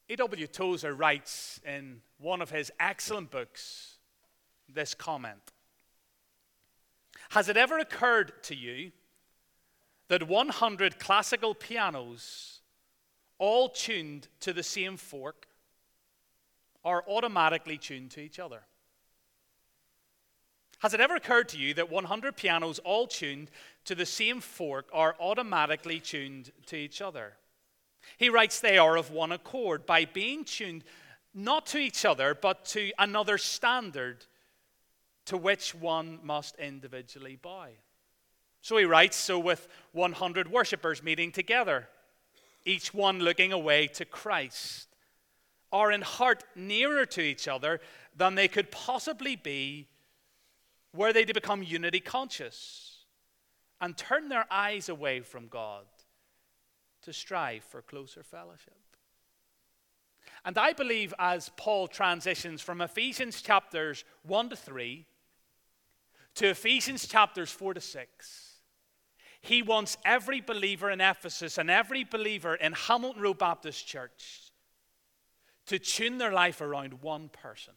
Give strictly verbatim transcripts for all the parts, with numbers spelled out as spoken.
A W Tozer writes in one of his excellent books this comment: has it ever occurred to you that one hundred classical pianos, all tuned to the same fork, are automatically tuned to each other? Has it ever occurred to you that one hundred pianos, all tuned to the same fork, are automatically tuned to each other? He writes they are of one accord by being tuned not to each other, but to another standard to which one must individually bow. So he writes, so with one hundred worshippers meeting together, each one looking away to Christ, are in heart nearer to each other than they could possibly be were they to become unity conscious and turn their eyes away from God to strive for closer fellowship. And I believe as Paul transitions from Ephesians chapters one to three to Ephesians chapters four to six, he wants every believer in Ephesus and every believer in Hamilton Road Baptist Church to tune their life around one person: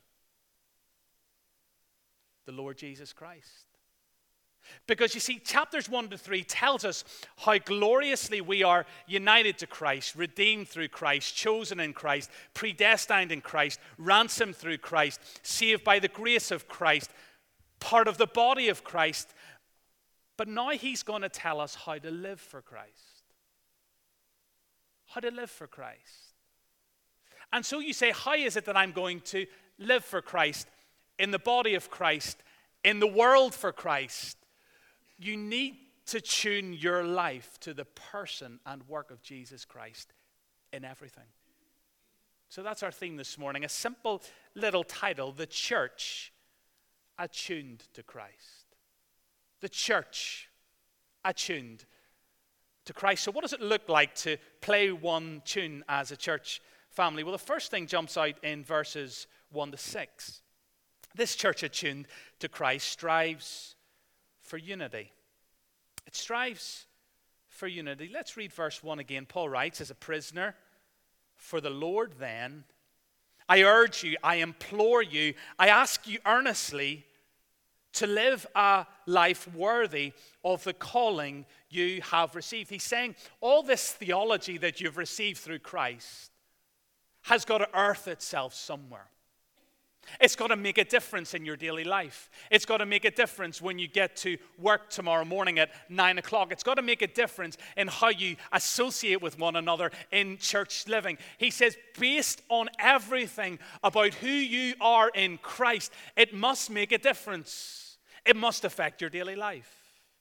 the Lord Jesus Christ. Because you see, chapters one to three tells us how gloriously we are united to Christ, redeemed through Christ, chosen in Christ, predestined in Christ, ransomed through Christ, saved by the grace of Christ, part of the body of Christ. But now he's going to tell us how to live for Christ. How to live for Christ. And so you say, how is it that I'm going to live for Christ, in the body of Christ, in the world for Christ? You need to tune your life to the person and work of Jesus Christ in everything. So that's our theme this morning, a simple little title: The Church Attuned to Christ. The church attuned to Christ. So what does it look like to play one tune as a church family? Well, the first thing jumps out in verses one to six. This church attuned to Christ strives for unity. It strives for unity. Let's read verse one again. Paul writes, as a prisoner for the Lord then, I urge you, I implore you, I ask you earnestly to live a life worthy of the calling you have received. He's saying all this theology that you've received through Christ has got to earth itself somewhere. It's got to make a difference in your daily life. It's got to make a difference when you get to work tomorrow morning at nine o'clock. It's got to make a difference in how you associate with one another in church living. He says, based on everything about who you are in Christ, it must make a difference. It must affect your daily life.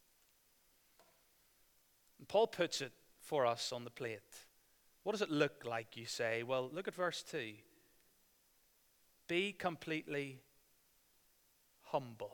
And Paul puts it for us on the plate. What does it look like, you say? Well, look at verse two. Be completely humble.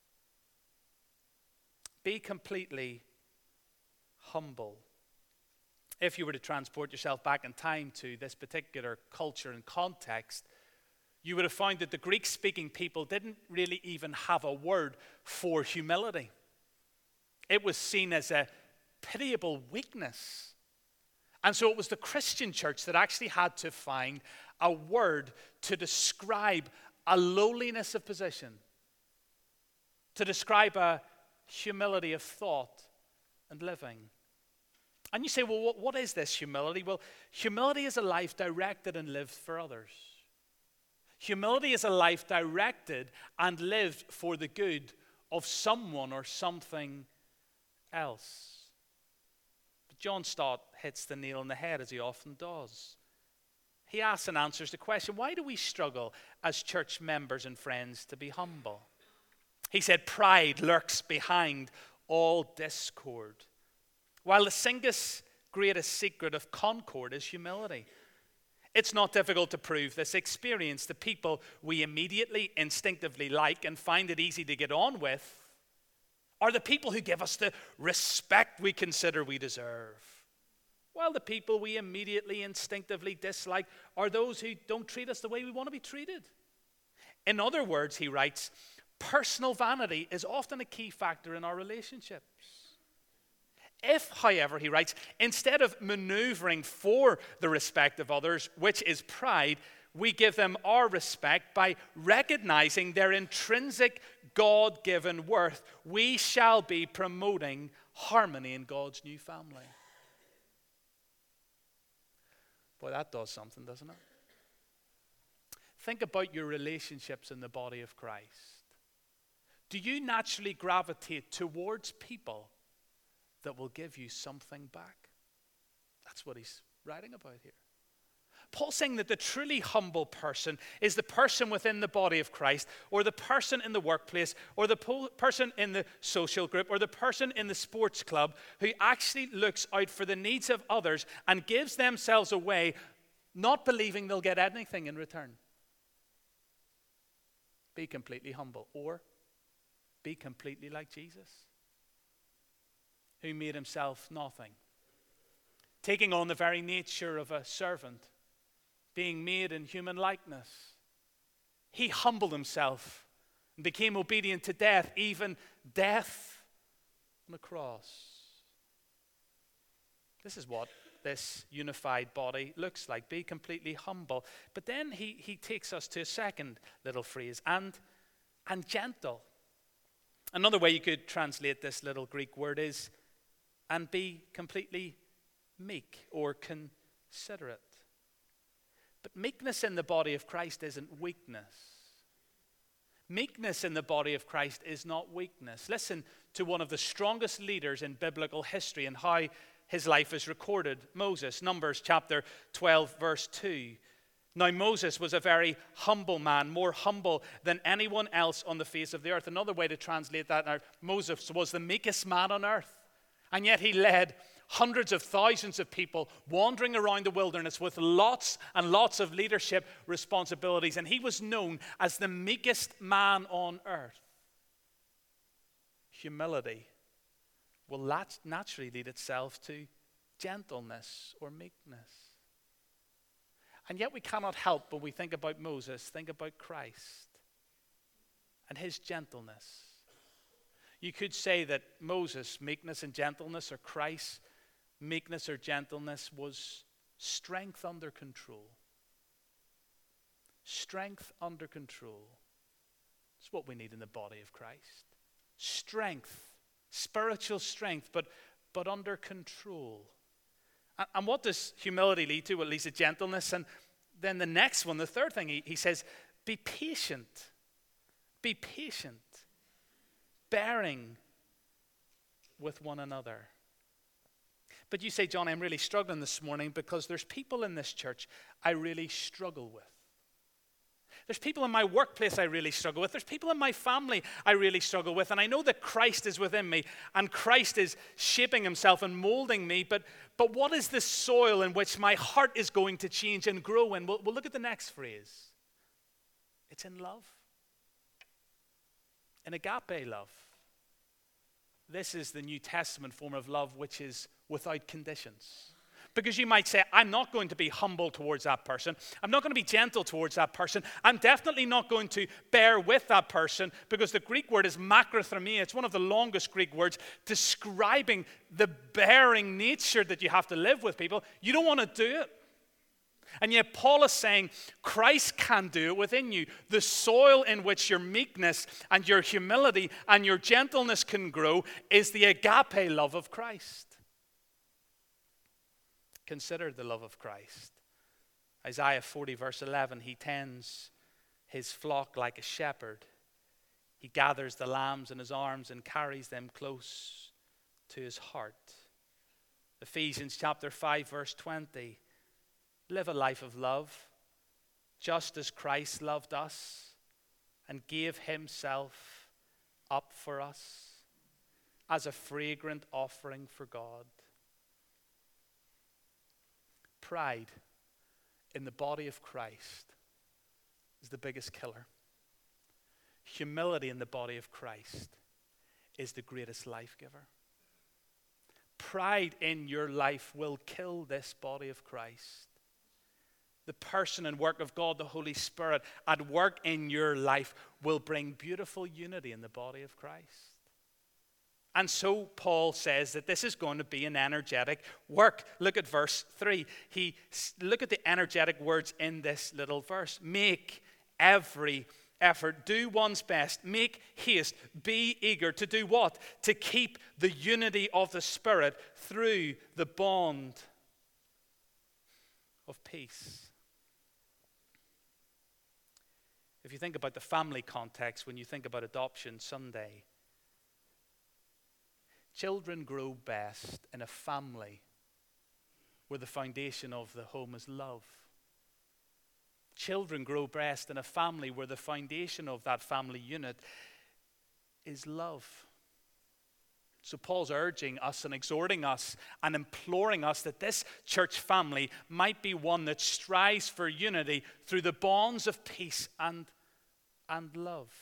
Be completely humble. If you were to transport yourself back in time to this particular culture and context, you would have found that the Greek-speaking people didn't really even have a word for humility. It was seen as a pitiable weakness. And so it was the Christian church that actually had to find a word to describe a lowliness of position, to describe a humility of thought and living. And you say, well, what, what is this humility? Well, humility is a life directed and lived for others. Humility is a life directed and lived for the good of someone or something else. But John Stott hits the nail on the head, as he often does. He asks and answers the question, why do we struggle as church members and friends to be humble? He said, pride lurks behind all discord, while the single greatest secret of concord is humility. It's not difficult to prove this experience. The people we immediately, instinctively like and find it easy to get on with are the people who give us the respect we consider we deserve. While the people we immediately, instinctively dislike are those who don't treat us the way we want to be treated. In other words, he writes, personal vanity is often a key factor in our relationships. If, however, he writes, instead of maneuvering for the respect of others, which is pride, we give them our respect by recognizing their intrinsic God-given worth, we shall be promoting harmony in God's new family. Boy, that does something, doesn't it? Think about your relationships in the body of Christ. Do you naturally gravitate towards people that will give you something back? That's what he's writing about here. Paul's saying that the truly humble person is the person within the body of Christ, or the person in the workplace, or the po- person in the social group, or the person in the sports club who actually looks out for the needs of others and gives themselves away, not believing they'll get anything in return. Be completely humble, or be completely like Jesus, who made himself nothing, taking on the very nature of a servant, being made in human likeness. He humbled himself and became obedient to death, even death on the cross. This is what this unified body looks like. Be completely humble. But then he, he takes us to a second little phrase, and, and gentle. Another way you could translate this little Greek word is, and be completely meek or considerate. But meekness in the body of Christ isn't weakness. Meekness in the body of Christ is not weakness. Listen to one of the strongest leaders in biblical history and how his life is recorded. Moses, Numbers chapter twelve, verse two. Now Moses was a very humble man, more humble than anyone else on the face of the earth. Another way to translate that, now, Moses was the meekest man on earth. And yet he led hundreds of thousands of people wandering around the wilderness with lots and lots of leadership responsibilities. And he was known as the meekest man on earth. Humility will naturally lead itself to gentleness or meekness. And yet we cannot help, when we think about Moses, think about Christ and his gentleness. You could say that Moses' meekness and gentleness, or Christ's meekness or gentleness, was strength under control. Strength under control. It's what we need in the body of Christ. Strength, spiritual strength, but, but under control. And, and what does humility lead to? Well, it leads to gentleness. And then the next one, the third thing, he, he says, be patient. Be patient. Bearing with one another. But you say, John, I'm really struggling this morning because there's people in this church I really struggle with. There's people in my workplace I really struggle with. There's people in my family I really struggle with. And I know that Christ is within me and Christ is shaping himself and molding me. But, but what is the soil in which my heart is going to change and grow in? We'll, we'll look at the next phrase. It's in love. In agape love. This is the New Testament form of love, which is without conditions. Because you might say, I'm not going to be humble towards that person. I'm not going to be gentle towards that person. I'm definitely not going to bear with that person, because the Greek word is makrothumia. It's one of the longest Greek words describing the bearing nature that you have to live with people. You don't want to do it. And yet Paul is saying Christ can do it within you. The soil in which your meekness and your humility and your gentleness can grow is the agape love of Christ. Consider the love of Christ. Isaiah forty verse eleven, he tends his flock like a shepherd. He gathers the lambs in his arms and carries them close to his heart. Ephesians chapter five verse twenty. Live a life of love, just as Christ loved us and gave himself up for us as a fragrant offering for God. Pride in the body of Christ is the biggest killer. Humility in the body of Christ is the greatest life giver. Pride in your life will kill this body of Christ. The person and work of God, the Holy Spirit, at work in your life will bring beautiful unity in the body of Christ. And so Paul says that this is going to be an energetic work. Look at verse three. He, look at the energetic words in this little verse. Make every effort. Do one's best. Make haste. Be eager to do what? To keep the unity of the Spirit through the bond of peace. If you think about the family context, when you think about Adoption Sunday, children grow best in a family where the foundation of the home is love. Children grow best in a family where the foundation of that family unit is love. So Paul's urging us and exhorting us and imploring us that this church family might be one that strives for unity through the bonds of peace and, and love.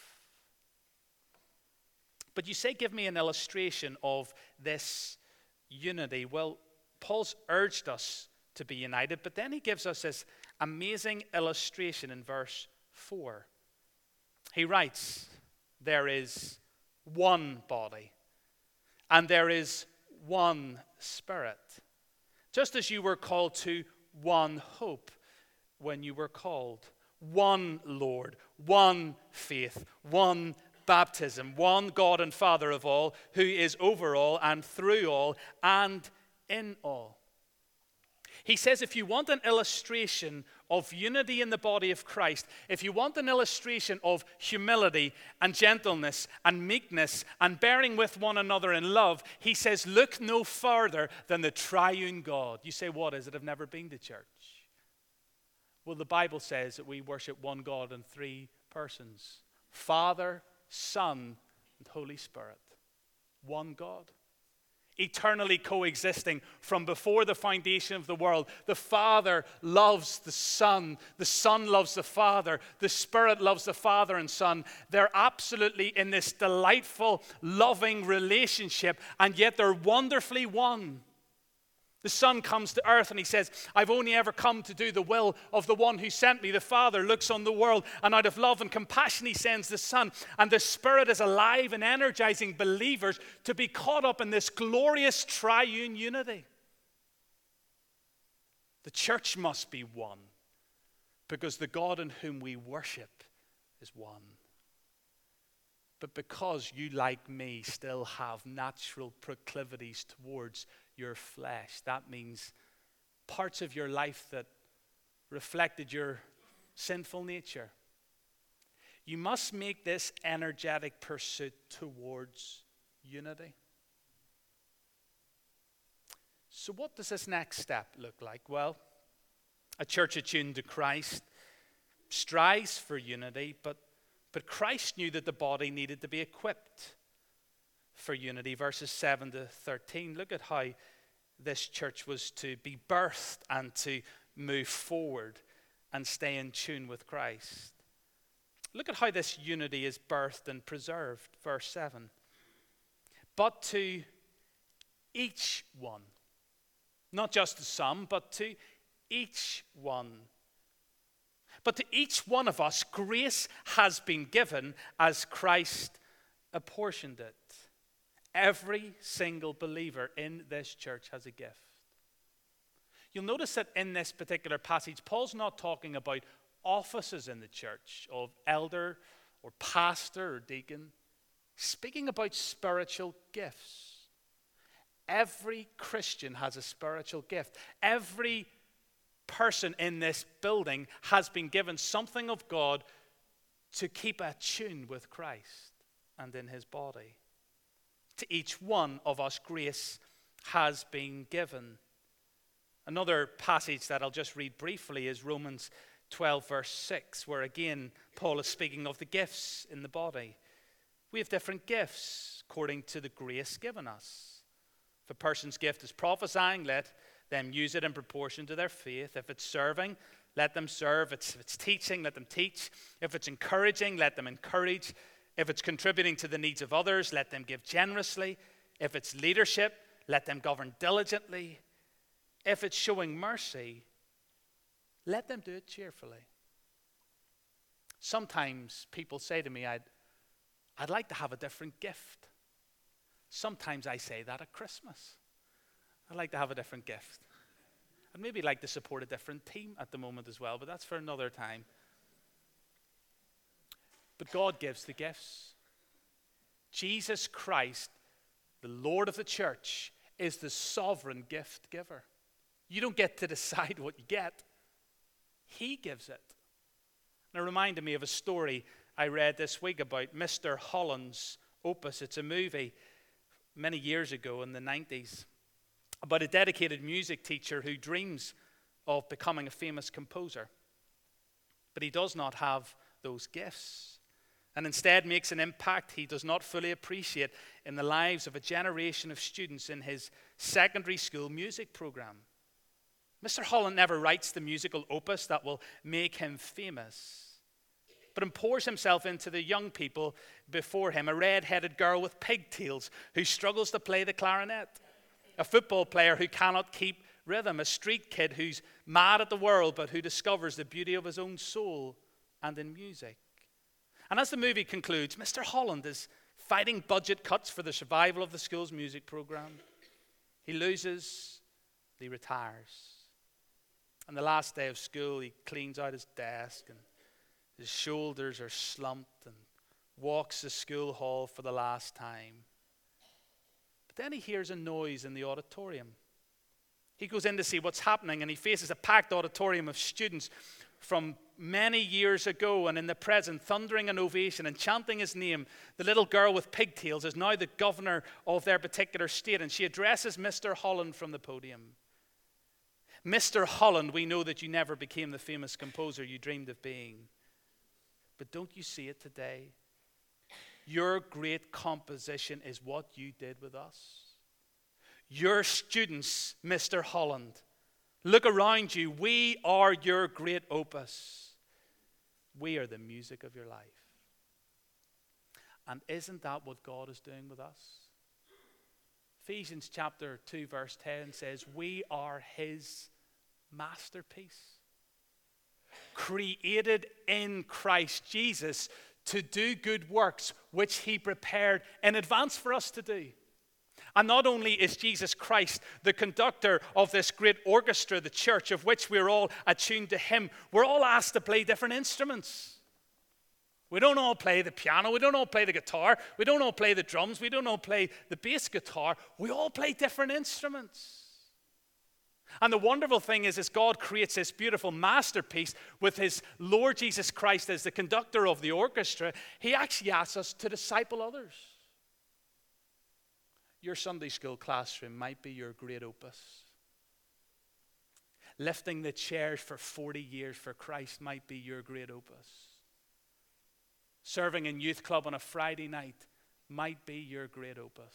But you say, give me an illustration of this unity. Well, Paul's urged us to be united, but then he gives us this amazing illustration in verse four. He writes, there is one body, and there is one Spirit, just as you were called to one hope when you were called, one Lord, one faith, one baptism, one God and Father of all, who is over all and through all and in all. He says if you want an illustration of unity in the body of Christ, if you want an illustration of humility and gentleness and meekness and bearing with one another in love, he says look no further than the triune God. You say, what is it? I've never been to church. Well, the Bible says that we worship one God in three persons. Father, Son, and Holy Spirit. One God. Eternally coexisting from before the foundation of the world. The Father loves the Son. The Son loves the Father. The Spirit loves the Father and Son. They're absolutely in this delightful, loving relationship, and yet they're wonderfully one. The Son comes to earth and he says, I've only ever come to do the will of the one who sent me. The Father looks on the world and out of love and compassion he sends the Son. And the Spirit is alive and energizing believers to be caught up in this glorious triune unity. The church must be one because the God in whom we worship is one. But because you, like me, still have natural proclivities towards your flesh, that means parts of your life that reflected your sinful nature. You must make this energetic pursuit towards unity. So what does this next step look like? Well, a church attuned to Christ strives for unity, but But Christ knew that the body needed to be equipped for unity. Verses seven to thirteen. Look at how this church was to be birthed and to move forward and stay in tune with Christ. Look at how this unity is birthed and preserved. Verse seven. But to each one, not just to some, but to each one. But to each one of us, grace has been given as Christ apportioned it. Every single believer in this church has a gift. You'll notice that in this particular passage, Paul's not talking about offices in the church of elder or pastor or deacon. He's speaking about spiritual gifts. Every Christian has a spiritual gift. Every person in this building has been given something of God to keep attuned with Christ and in his body. To each one of us, grace has been given. Another passage that I'll just read briefly is Romans twelve, verse six, where again Paul is speaking of the gifts in the body. We have different gifts according to the grace given us. If a person's gift is prophesying, let them use it in proportion to their faith. If it's serving, let them serve. If it's teaching, let them teach. If it's encouraging, let them encourage. If it's contributing to the needs of others, let them give generously. If it's leadership, let them govern diligently. If it's showing mercy, let them do it cheerfully. Sometimes people say to me, I'd, I'd like to have a different gift. Sometimes I say that at Christmas. I'd like to have a different gift. I'd maybe like to support a different team at the moment as well, but that's for another time. But God gives the gifts. Jesus Christ, the Lord of the church, is the sovereign gift giver. You don't get to decide what you get. He gives it. And it reminded me of a story I read this week about Mister Holland's Opus. It's a movie many years ago in the nineties about a dedicated music teacher who dreams of becoming a famous composer. But he does not have those gifts, and instead makes an impact he does not fully appreciate in the lives of a generation of students in his secondary school music program. Mister Holland never writes the musical opus that will make him famous, but pours himself into the young people before him, a red-headed girl with pigtails who struggles to play the clarinet, a football player who cannot keep rhythm, a street kid who's mad at the world but who discovers the beauty of his own soul and in music. And as the movie concludes, Mister Holland is fighting budget cuts for the survival of the school's music program. He loses, he retires. On the last day of school, he cleans out his desk and his shoulders are slumped and walks the school hall for the last time. But then he hears a noise in the auditorium. He goes in to see what's happening, and he faces a packed auditorium of students from many years ago, and in the present, thundering an ovation and chanting his name. The little girl with pigtails is now the governor of their particular state, and she addresses Mister Holland from the podium. Mister Holland, we know that you never became the famous composer you dreamed of being. But don't you see it today? Your great composition is what you did with us. Your students, Mister Holland, look around you. We are your great opus. We are the music of your life. And isn't that what God is doing with us? Ephesians chapter two verse ten says, we are his masterpiece, created in Christ Jesus to do good works which he prepared in advance for us to do. And not only is Jesus Christ the conductor of this great orchestra, the church, of which we're all attuned to him, we're all asked to play different instruments. We don't all play the piano, we don't all play the guitar, we don't all play the drums, we don't all play the bass guitar. We all play different instruments. And the wonderful thing is, as God creates this beautiful masterpiece with his Lord Jesus Christ as the conductor of the orchestra, he actually asks us to disciple others. Your Sunday school classroom might be your great opus. Lifting the chairs for forty years for Christ might be your great opus. Serving in youth club on a Friday night might be your great opus.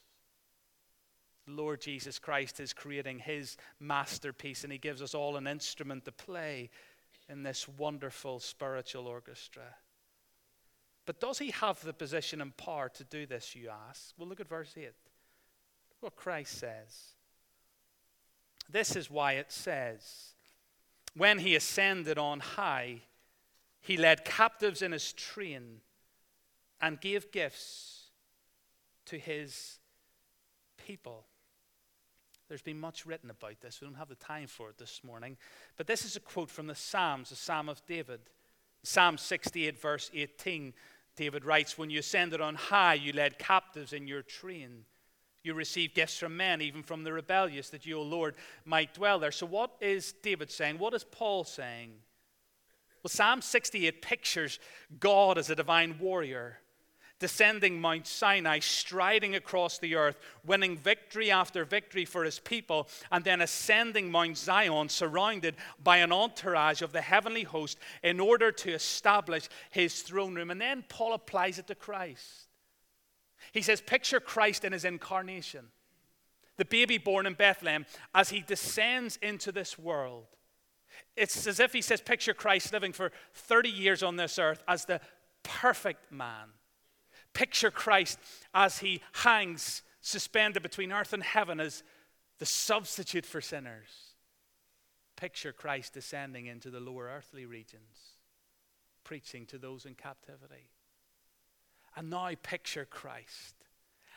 Lord Jesus Christ is creating his masterpiece, and he gives us all an instrument to play in this wonderful spiritual orchestra. But does he have the position and power to do this, you ask? Well, look at verse eight. Look what Christ says. This is why it says, when he ascended on high, he led captives in his train and gave gifts to his people. There's been much written about this. We don't have the time for it this morning. But this is a quote from the Psalms, the Psalm of David. Psalm sixty-eight, verse eighteen, David writes, when you ascended on high, you led captives in your train. You received gifts from men, even from the rebellious, that you, O Lord, might dwell there. So what is David saying? What is Paul saying? Well, Psalm sixty-eight pictures God as a divine warrior, descending Mount Sinai, striding across the earth, winning victory after victory for his people, and then ascending Mount Zion, surrounded by an entourage of the heavenly host in order to establish his throne room. And then Paul applies it to Christ. He says, picture Christ in his incarnation, the baby born in Bethlehem, as he descends into this world. It's as if he says, picture Christ living for thirty years on this earth as the perfect man. Picture Christ as he hangs suspended between earth and heaven as the substitute for sinners. Picture Christ descending into the lower earthly regions, preaching to those in captivity. And now picture Christ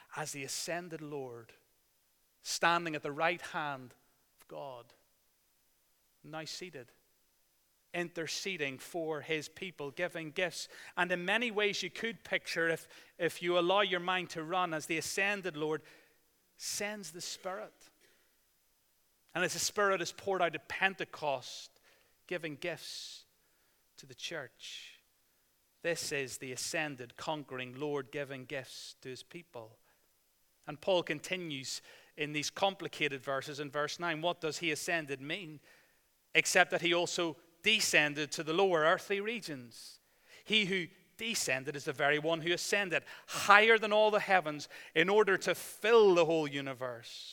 as the ascended Lord, standing at the right hand of God, now seated, interceding for his people, giving gifts. And in many ways you could picture, if, if you allow your mind to run, as the ascended Lord sends the Spirit. And as the Spirit is poured out at Pentecost, giving gifts to the church. This is the ascended, conquering Lord giving gifts to his people. And Paul continues in these complicated verses in verse nine. What does he ascended mean? Except that he also descended to the lower earthly regions. He who descended is the very one who ascended higher than all the heavens in order to fill the whole universe.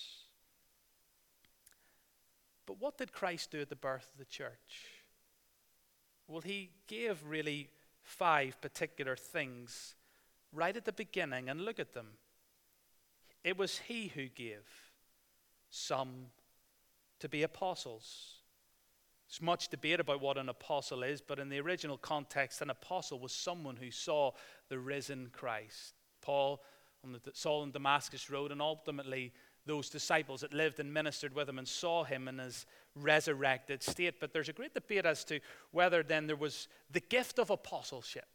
But what did Christ do at the birth of the church? Well, he gave really five particular things right at the beginning, and look at them. It was he who gave some to be apostles. There's much debate about what an apostle is, but in the original context, an apostle was someone who saw the risen Christ. Paul on the Saul and Damascus road, and ultimately those disciples that lived and ministered with him and saw him in his resurrected state. But there's a great debate as to whether then there was the gift of apostleship.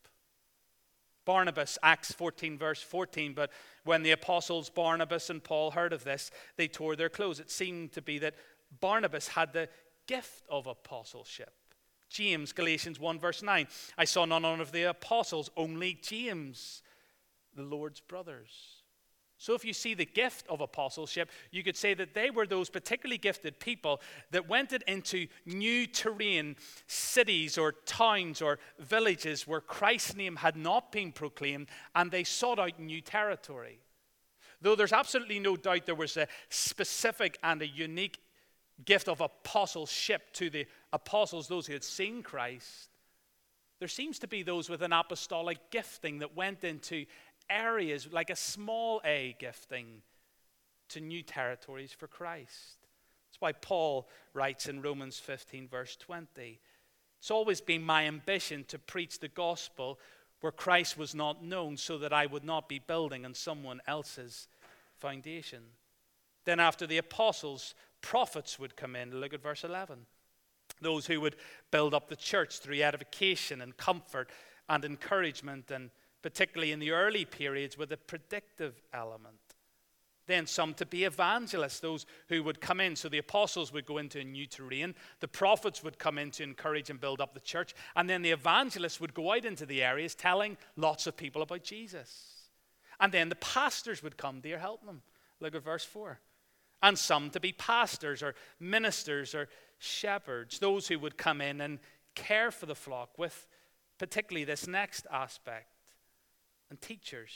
Barnabas, Acts fourteen, verse fourteen, but when the apostles Barnabas and Paul heard of this, they tore their clothes. It seemed to be that Barnabas had the gift of apostleship. James, Galatians one, verse nine, I saw none of the apostles, only James, the Lord's brothers. So if you see the gift of apostleship, you could say that they were those particularly gifted people that went into new terrain, cities or towns or villages where Christ's name had not been proclaimed, and they sought out new territory. Though there's absolutely no doubt there was a specific and a unique gift of apostleship to the apostles, those who had seen Christ, there seems to be those with an apostolic gifting that went into areas like a small a gifting to new territories for Christ. That's why Paul writes in Romans fifteen, verse twenty, it's always been my ambition to preach the gospel where Christ was not known, so that I would not be building on someone else's foundation. Then after the apostles, prophets would come in. Look at verse eleven. Those who would build up the church through edification and comfort and encouragement, and particularly in the early periods with a predictive element. Then some to be evangelists, those who would come in. So the apostles would go into a new terrain. The prophets would come in to encourage and build up the church. And then the evangelists would go out into the areas telling lots of people about Jesus. And then the pastors would come to help them. Look at verse four. And some to be pastors or ministers or shepherds, those who would come in and care for the flock with particularly this next aspect. And teachers,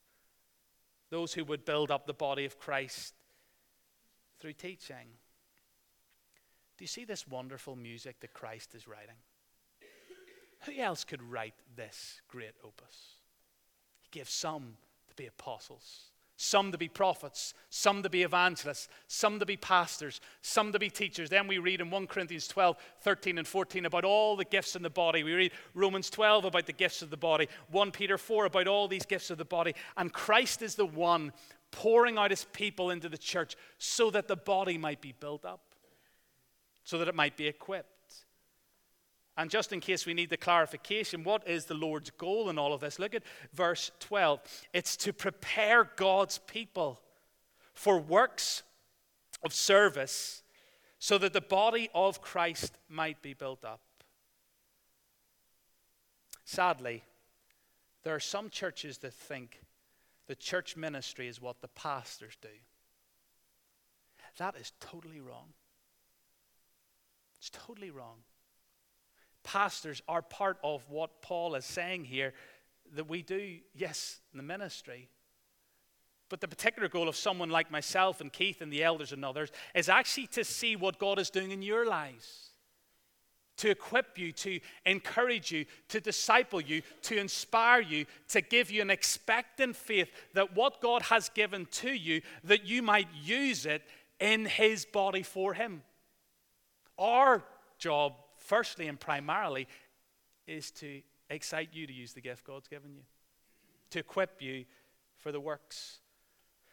those who would build up the body of Christ through teaching. Do you see this wonderful music that Christ is writing? Who else could write this great opus? He gave some to be apostles, some to be prophets, some to be evangelists, some to be pastors, some to be teachers. Then we read in First Corinthians twelve, thirteen and fourteen about all the gifts in the body. We read Romans twelve about the gifts of the body. First Peter four about all these gifts of the body. And Christ is the one pouring out his people into the church so that the body might be built up, so that it might be equipped. And just in case we need the clarification, what is the Lord's goal in all of this? Look at verse twelve. It's to prepare God's people for works of service so that the body of Christ might be built up. Sadly, there are some churches that think the church ministry is what the pastors do. That is totally wrong. It's totally wrong. Pastors are part of what Paul is saying here, that we do, yes, in the ministry. But the particular goal of someone like myself and Keith and the elders and others is actually to see what God is doing in your lives. To equip you, to encourage you, to disciple you, to inspire you, to give you an expectant faith that what God has given to you, that you might use it in his body for him. Our job, firstly and primarily, is to excite you to use the gift God's given you, to equip you for the works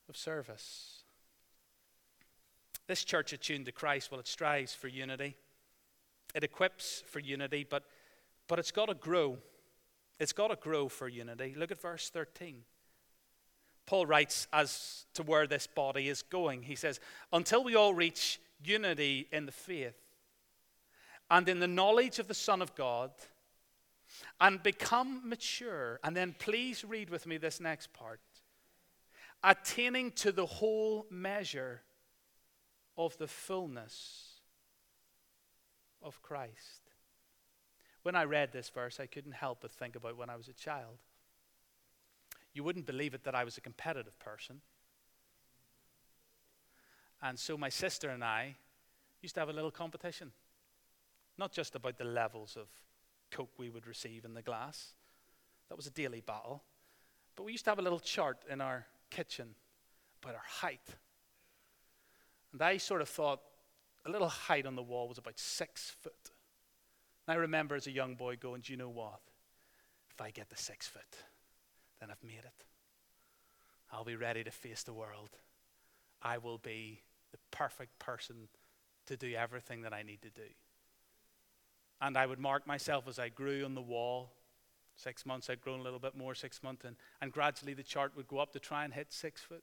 of service. This church attuned to Christ, well, it strives for unity. It equips for unity, but, but it's got to grow. It's got to grow for unity. Look at verse thirteen. Paul writes as to where this body is going. He says, until we all reach unity in the faith and in the knowledge of the Son of God and become mature. And then please read with me this next part. Attaining to the whole measure of the fullness of Christ. When I read this verse, I couldn't help but think about when I was a child. You wouldn't believe it that I was a competitive person. And so my sister and I used to have a little competition. Not just about the levels of Coke we would receive in the glass. That was a daily battle. But we used to have a little chart in our kitchen about our height. And I sort of thought a little height on the wall was about six foot. And I remember as a young boy going, do you know what? If I get the six foot, then I've made it. I'll be ready to face the world. I will be the perfect person to do everything that I need to do. And I would mark myself as I grew on the wall. Six months I'd grown a little bit more, six months, and, and gradually the chart would go up to try and hit six foot.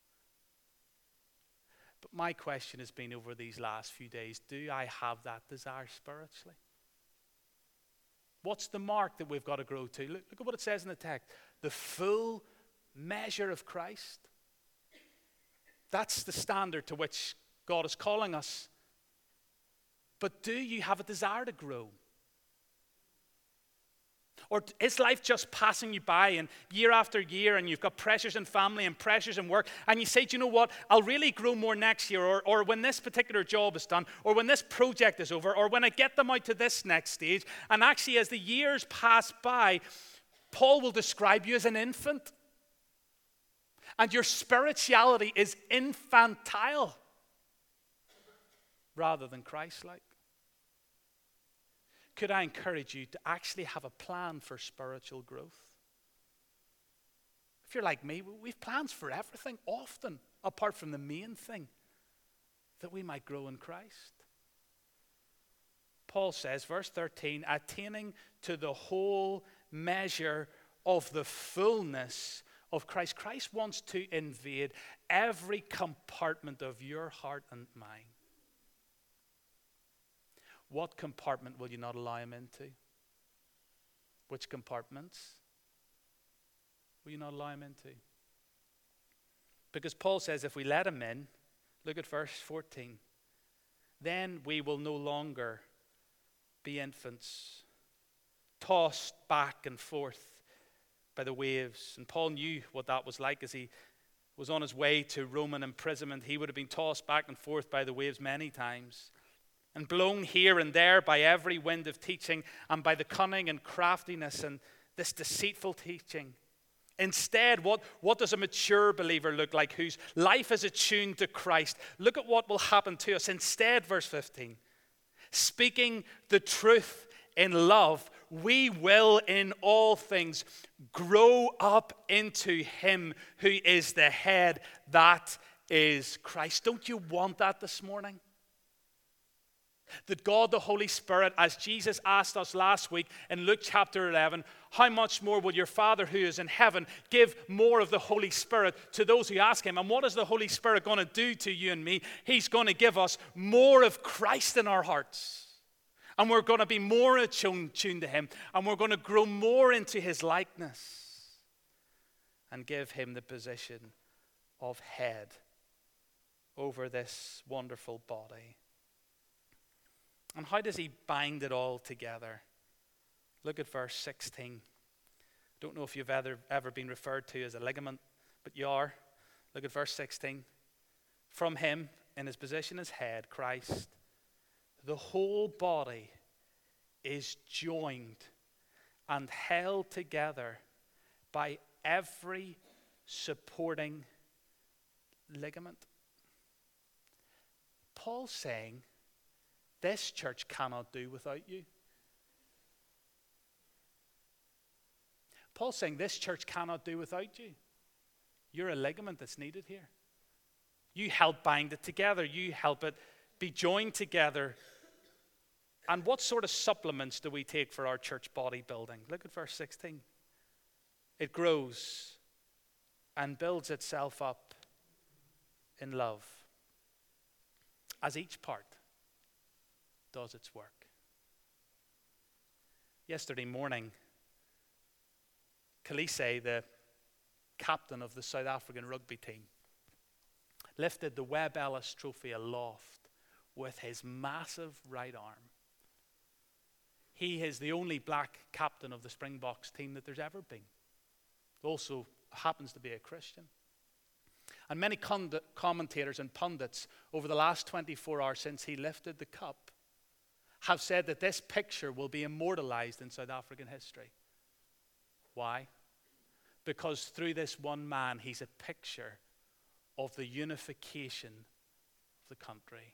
But my question has been over these last few days, do I have that desire spiritually? What's the mark that we've got to grow to? Look, look at what it says in the text. The full measure of Christ. That's the standard to which God is calling us. But do you have a desire to grow? Or is life just passing you by and year after year and you've got pressures in family and pressures in work and you say, do you know what, I'll really grow more next year, or, or when this particular job is done, or when this project is over, or when I get them out to this next stage. And actually as the years pass by, Paul will describe you as an infant. And your spirituality is infantile rather than Christ-like. Could I encourage you to actually have a plan for spiritual growth? If you're like me, we've plans for everything, often, apart from the main thing, that we might grow in Christ. Paul says, verse thirteen, attaining to the whole measure of the fullness of Christ. Christ wants to invade every compartment of your heart and mind. What compartment will you not allow him into? Which compartments will you not allow him into? Because Paul says if we let him in, look at verse fourteen, then we will no longer be infants, tossed back and forth by the waves. And Paul knew what that was like as he was on his way to Roman imprisonment. He would have been tossed back and forth by the waves many times, and blown here and there by every wind of teaching and by the cunning and craftiness and this deceitful teaching. Instead, what, what does a mature believer look like whose life is attuned to Christ? Look at what will happen to us. Instead, verse fifteen, speaking the truth in love, we will in all things grow up into him who is the head, that is Christ. Don't you want that this morning? That God the Holy Spirit, as Jesus asked us last week in Luke chapter eleven, how much more will your Father who is in heaven give more of the Holy Spirit to those who ask him? And what is the Holy Spirit going to do to you and me? He's going to give us more of Christ in our hearts. And we're going to be more attuned to him. And we're going to grow more into his likeness. And give him the position of head over this wonderful body. And how does he bind it all together? Look at verse sixteen. Don't know if you've ever, ever been referred to as a ligament, but you are. Look at verse sixteen. From him, in his position as head, Christ, the whole body is joined and held together by every supporting ligament. Paul's saying, this church cannot do without you. Paul's saying this church cannot do without you. You're a ligament that's needed here. You help bind it together. You help it be joined together. And what sort of supplements do we take for our church body building? Look at verse sixteen. It grows and builds itself up in love as each part does its work. Yesterday morning, Kalise, the captain of the South African rugby team, lifted the Webb Ellis trophy aloft with his massive right arm. He is the only black captain of the Springboks team that there's ever been. Also happens to be a Christian. And many con- commentators and pundits over the last twenty-four hours since he lifted the cup have said that this picture will be immortalized in South African history. Why? Because through this one man, he's a picture of the unification of the country.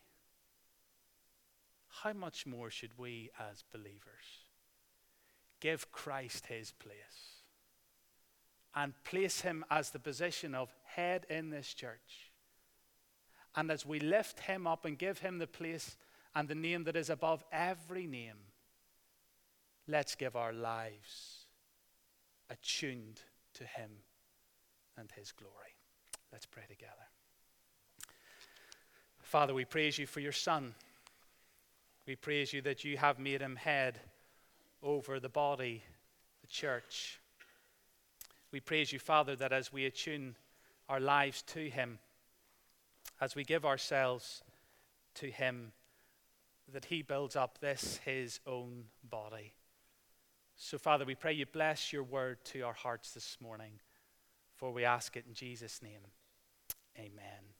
How much more should we as believers give Christ his place and place him as the position of head in this church? And as we lift him up and give him the place and the name that is above every name, let's give our lives attuned to him and his glory. Let's pray together. Father, we praise you for your Son. We praise you that you have made him head over the body, the church. We praise you, Father, that as we attune our lives to him, as we give ourselves to him, that he builds up this, his own body. So, Father, we pray you bless your word to our hearts this morning, for we ask it in Jesus' name. Amen.